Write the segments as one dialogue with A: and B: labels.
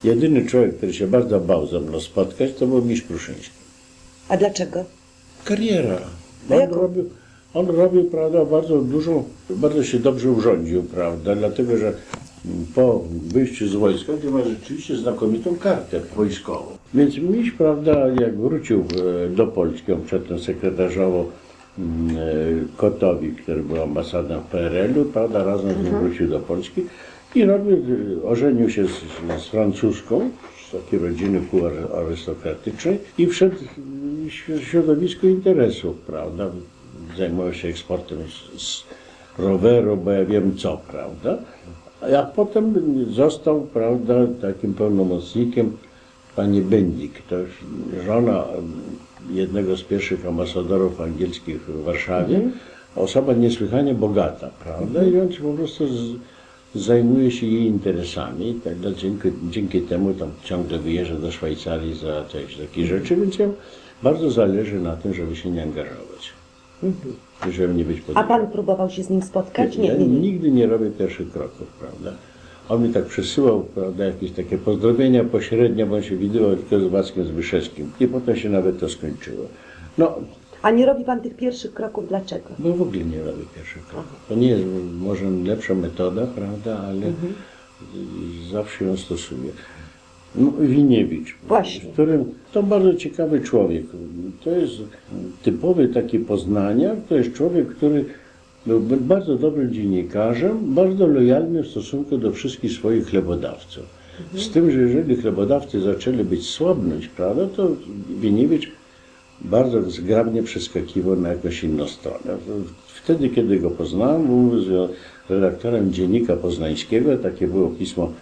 A: Jedyny człowiek, który się bardzo bał ze mną spotkać, to był Miś Pruszyński.
B: A dlaczego?
A: Kariera.
B: A jaką?
A: On robił, prawda, bardzo dużo, bardzo się dobrze urządził, prawda, dlatego, że po wyjściu z wojska, gdzie ma rzeczywiście znakomitą kartę wojskową. Więc Miś, prawda, jak wrócił do Polski, on przedtem sekretarzował Kotowi, który był ambasadorem PRL-u, prawda, razem z nim wrócił do Polski i ożenił się z Francuzką, z takiej rodziny półarystokratycznej i wszedł w środowisko interesów, prawda, zajmował się eksportem z roweru, bo ja wiem co, prawda, a potem został, prawda, takim pełnomocnikiem pani Bendik, to żona jednego z pierwszych ambasadorów angielskich w Warszawie, osoba niesłychanie bogata, prawda, i on po prostu zajmuje się jej interesami i tak dalej. Dzięki temu tam ciągle wyjeżdża do Szwajcarii za takie rzeczy, więc jemu bardzo zależy na tym, żeby się nie angażować. Żeby nie być
B: A pan próbował się z nim spotkać?
A: Ja nigdy nie robię pierwszych kroków, prawda. On mi tak przesyłał, prawda, jakieś takie pozdrowienia pośrednie, bo on się widywał tylko z Wackiem Zbyszewskim i potem się nawet to skończyło. No,
B: A nie robi pan tych pierwszych kroków, dlaczego?
A: bo w ogóle nie robię pierwszych kroków. To nie jest może lepsza metoda, prawda, ale zawsze ją stosuję. No, Winiewicz,
B: Właśnie.
A: w którym to bardzo ciekawy człowiek. To jest typowy taki Poznaniak, to jest człowiek, który był bardzo dobrym dziennikarzem, bardzo lojalny w stosunku do wszystkich swoich chlebodawców. Z tym, że jeżeli chlebodawcy zaczęli być słabnąć, prawda, to Winiewicz bardzo zgrabnie przeskakiwał na jakąś inną stronę. Wtedy, kiedy go poznałem, był z redaktorem Dziennika Poznańskiego, takie było pismo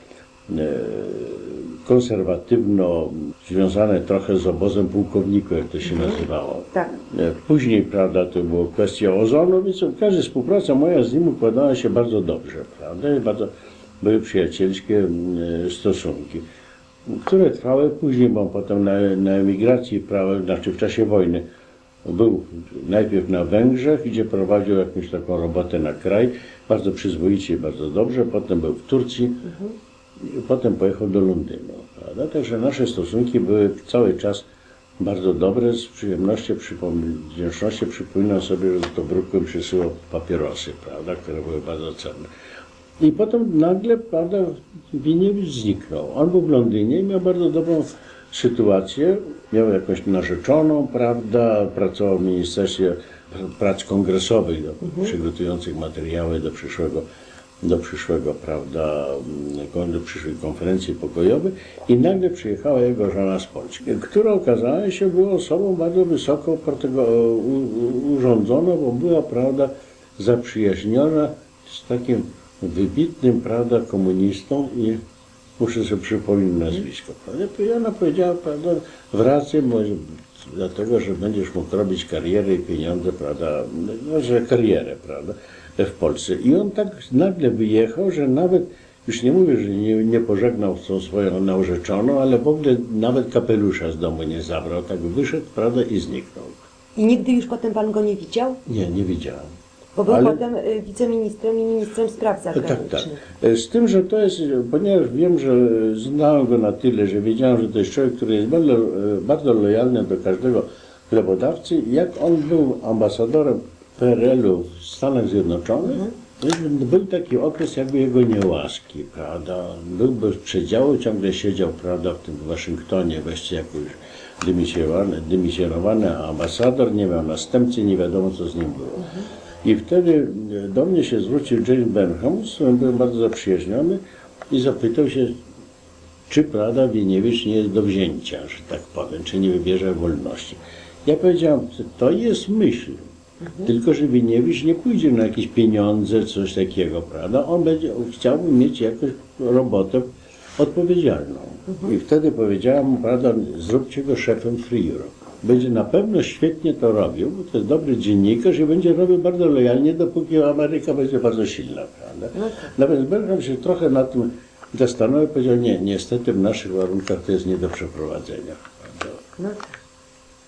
A: konserwatywno związane trochę z obozem pułkowników, jak to się nazywało.
B: Tak.
A: Później, prawda, to była kwestia ozonu, więc każda współpraca moja z nim układała się bardzo dobrze, prawda, i bardzo były przyjacielskie stosunki, które trwały później, bo potem na emigracji, znaczy w czasie wojny, był najpierw na Węgrzech, gdzie prowadził jakąś taką robotę na kraj, bardzo przyzwoicie, bardzo dobrze, potem był w Turcji, i potem pojechał do Londynu, prawda? Także nasze stosunki były cały czas bardzo dobre, z przyjemnością, wdzięcznością przypominam sobie, że to Brukłem przysyłał papierosy, prawda, które były bardzo cenne. I potem nagle, prawda, Winiewicz zniknął. On był w Londynie i miał bardzo dobrą sytuację, miał jakąś narzeczoną, prawda, pracował w Ministerstwie Prac Kongresowych, przygotujących materiały do przyszłej konferencji pokojowej i nagle przyjechała jego żona z Polski, która okazała się była osobą bardzo wysoko urządzoną, bo była, prawda, zaprzyjaźniona z takim wybitnym, prawda, komunistą i muszę sobie przypomnieć nazwisko, prawda. I ona powiedziała, prawda, wracaj, dlatego, że będziesz mógł robić karierę i pieniądze, prawda, no, że karierę, prawda, w Polsce. I on tak nagle wyjechał, że nawet, już nie mówię, że nie pożegnał tą swoją narzeczoną, ale w ogóle nawet kapelusza z domu nie zabrał, tak wyszedł, prawda, i zniknął.
B: I nigdy już potem pan go nie widział?
A: Nie widziałem.
B: Bo był potem wiceministrem i ministrem spraw zagranicznych.
A: Tak. Z tym, że to jest, ponieważ wiem, że znałem go na tyle, że wiedziałem, że to jest człowiek, który jest bardzo, bardzo lojalny do każdego chlebodawcy. Jak on był ambasadorem PRL-u w Stanach Zjednoczonych, był taki okres jakby jego niełaski, prawda. Był bez przedziału, ciągle siedział, prawda, w tym Waszyngtonie, właściwie jakoś dymisjonowany ambasador, nie miał następcy, nie wiadomo co z nim było. I wtedy do mnie się zwrócił James Burnham, z którym byłem bardzo zaprzyjaźniony i zapytał się, czy, prawda, Winiewicz nie jest do wzięcia, że tak powiem, czy nie wybierze wolności. Ja powiedziałem, to jest myśl, tylko że Winiewicz nie pójdzie na jakieś pieniądze, coś takiego, prawda, on chciałby mieć jakąś robotę odpowiedzialną. I wtedy powiedziałem mu, prawda, zróbcie go szefem Free Europe. Będzie na pewno świetnie to robił, bo to jest dobry dziennikarz i będzie robił bardzo lojalnie, dopóki Ameryka będzie bardzo silna, prawda. Nawet Burnham się trochę na tym zastanowił i powiedział, nie, niestety w naszych warunkach to jest nie do przeprowadzenia, prawda.